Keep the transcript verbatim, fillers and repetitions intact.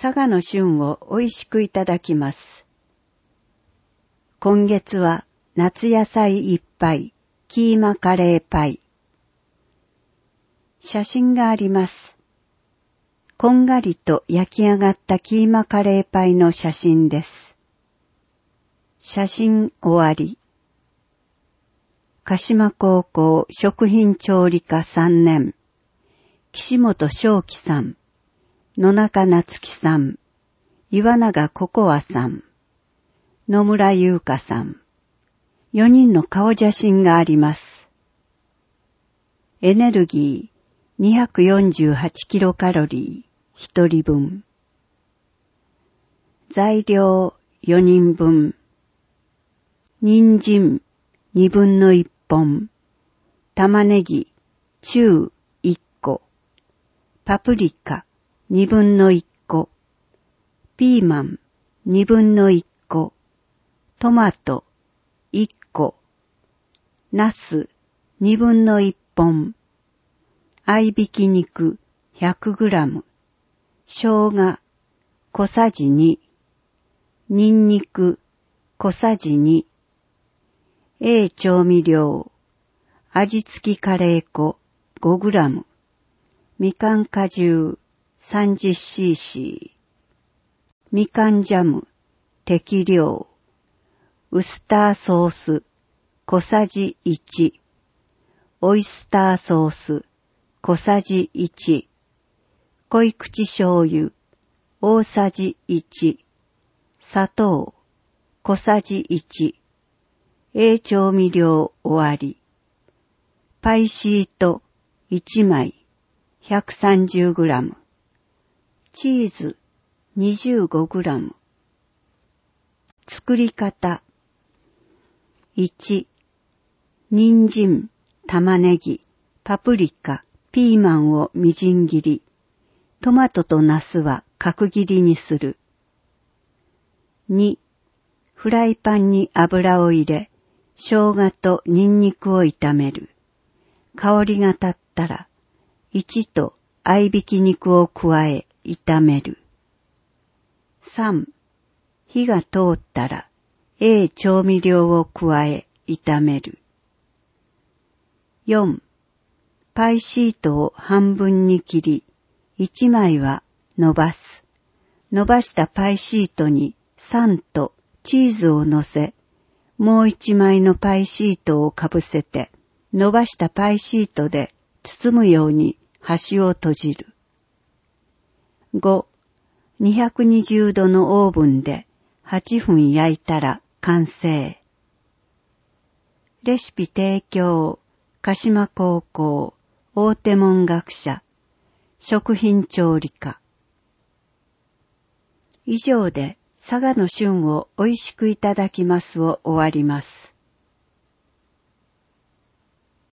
佐賀の旬を美味しくいただきます。今月は夏野菜いっぱいキーマカレーパイ。写真があります。こんがりと焼き上がったキーマカレーパイの写真です。写真終わり。鹿島高校食品調理科さんねん、岸本正樹さん、野中夏樹さん、岩永ココアさん、野村優香さん、よにんの顔写真があります。エネルギーにひゃくよんじゅうはちキロカロリーひとりぶん。材料よにんぶん。人参にぶんのいっぽん。玉ねぎ中いっこ。パプリカにぶんのいっこ。ピーマンにぶんのいっこ。トマトいっこ。ナスにぶんのいっぽん。合いびき肉ひゃくグラム。生姜小さじに。ニンニク小さじに。A 調味料。味付きカレー粉ごグラム。みかん果汁 さんじゅっシーシー。みかんジャム適量。ウスターソース小さじいち。オイスターソース小さじいち。濃い口醤油大さじいち。砂糖小さじいち。A 調味料終わり。パイシートいちまい ひゃくさんじゅうグラム。チーズ にじゅうごグラム。作り方。いち、人参、玉ねぎ、パプリカ、ピーマンをみじん切り。トマトとナスは角切りにする。に、フライパンに油を入れ、生姜とニンニクを炒める。香りが立ったら、いちと合いびき肉を加え炒める。さん、火が通ったら、A 調味料を加え炒める。よん、パイシートを半分に切り、いちまいは伸ばす。伸ばしたパイシートに酸とチーズを乗せ、もういちまいのパイシートをかぶせて、伸ばしたパイシートで包むように端を閉じる。ご、にひゃくにじゅうどのオーブンではちふん焼いたら完成。レシピ提供、鹿島高校大手門学者食品調理科。以上で佐賀の旬を美味しくいただきますを終わります。